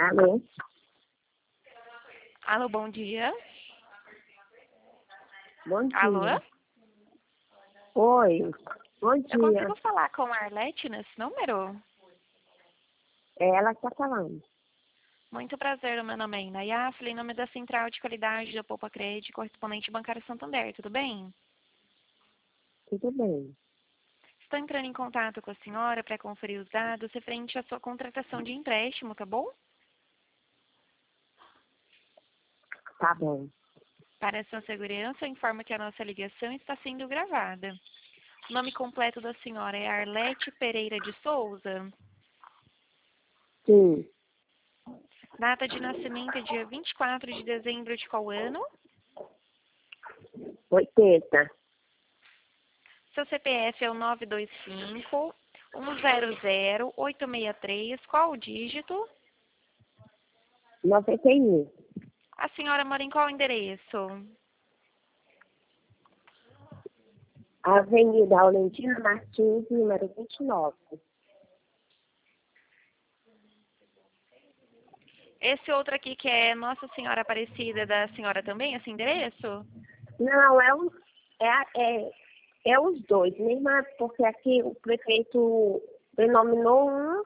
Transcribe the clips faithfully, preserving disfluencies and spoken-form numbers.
Alô? Alô, bom dia. Bom Alô? dia. Oi, bom Eu dia. consigo falar com a Arlete nesse número? É ela que tá falando. Muito prazer, meu nome é Inayafle, em nome da Central de Qualidade da Poupa Crédito, correspondente bancário Santander, tudo bem? Tudo bem. Estou entrando em contato com a senhora para conferir os dados referente à sua contratação de empréstimo, tá bom? Tá bom. Para a sua segurança, eu informo que a nossa ligação está sendo gravada. O nome completo da senhora é Arlete Pereira de Souza. Sim. Data de nascimento é dia vinte e quatro de dezembro de qual ano? oitenta. Seu C P F é o nove dois cinco, um zero zero, oito seis três. Qual o dígito? noventa e um. A senhora mora em qual endereço? Avenida Aulentina Martins, número vinte e nove. Esse outro aqui que é Nossa Senhora Aparecida, é da senhora também, esse endereço? Não, é, um, é, a- é, é os dois, mesmo porque aqui o prefeito denominou um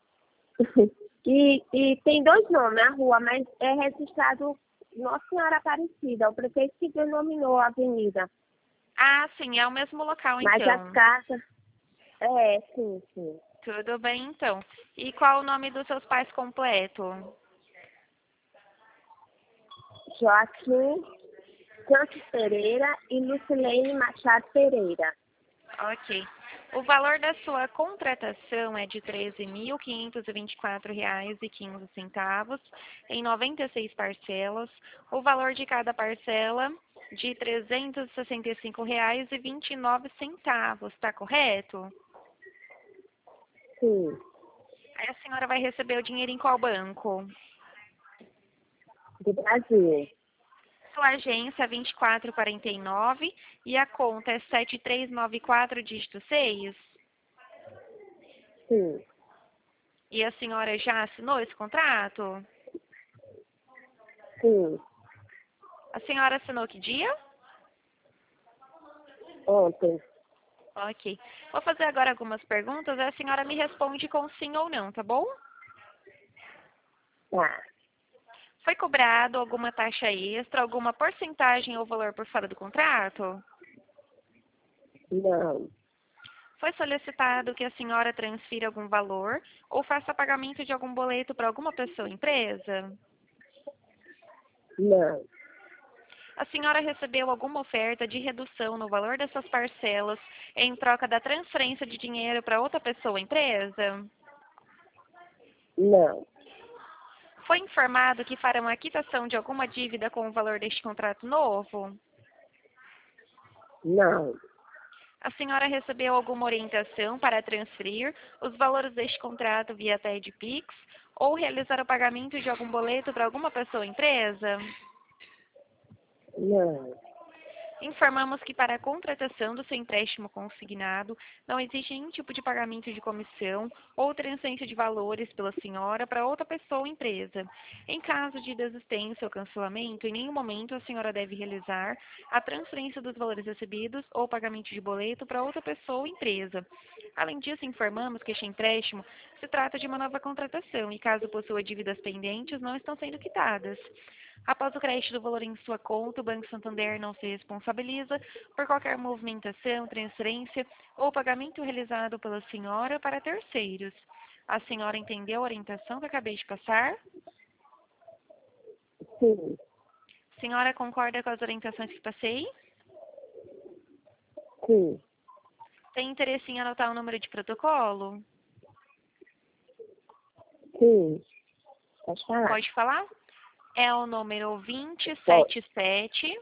e, e tem dois nomes a rua, mas é registrado Nossa Senhora Aparecida, o prefeito que denominou a avenida. Ah, sim, é o mesmo local Mas as então. casas, é, sim, sim. Tudo bem então. E qual o nome dos seus pais completo? Joaquim Santos Pereira e Lucilene Machado Pereira. Ok. O valor da sua contratação é de treze mil quinhentos e vinte e quatro reais e quinze centavos em noventa e seis parcelas. O valor de cada parcela de trezentos e sessenta e cinco reais e vinte e nove centavos, está correto? Sim, Aí a senhora vai receber o dinheiro em qual banco? do Brasil. Sua agência é vinte e quatro quarenta e nove e a conta é sete três nove quatro dígito seis. Sim, E a senhora já assinou esse contrato? sim. A senhora assinou que dia? Ontem. Ok. Vou fazer agora algumas perguntas, a senhora me responde com sim ou não, tá bom? Tá. Foi cobrado alguma taxa extra, alguma porcentagem ou valor por fora do contrato? Não, Foi solicitado que a senhora transfira algum valor ou faça pagamento de algum boleto para alguma pessoa ou empresa? não, A senhora recebeu alguma oferta de redução no valor dessas parcelas em troca da transferência de dinheiro para outra pessoa ou empresa? não, Foi informado que farão a quitação de alguma dívida com o valor deste contrato novo? não, A senhora recebeu alguma orientação para transferir os valores deste contrato via T E D Pix ou realizar o pagamento de algum boleto para alguma pessoa ou empresa? não, Informamos que para a contratação do seu empréstimo consignado não existe nenhum tipo de pagamento de comissão ou transferência de valores pela senhora para outra pessoa ou empresa. Em caso de desistência ou cancelamento, em nenhum momento a senhora deve realizar a transferência dos valores recebidos ou pagamento de boleto para outra pessoa ou empresa. Além disso, informamos que este empréstimo se trata de uma nova contratação e, caso possua dívidas pendentes, não estão sendo quitadas. Após o crédito do valor em sua conta, o Banco Santander não se responsabiliza por qualquer movimentação, transferência ou pagamento realizado pela senhora para terceiros. A senhora entendeu a orientação que acabei de passar? sim, A senhora concorda com as orientações que passei? sim, Tem interesse em anotar o número de protocolo? sim. Pode falar. Pode falar? É o número Pode. vinte e sete,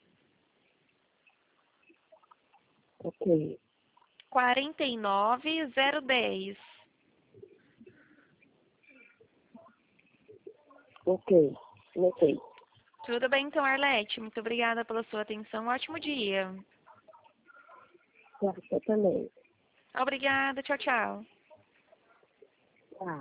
Ok, quarenta e nove, zero dez. ok, ok. Tudo bem, então, Arlete. Muito obrigada pela sua atenção. Um ótimo dia. Pra você também. Obrigada. Tchau, tchau.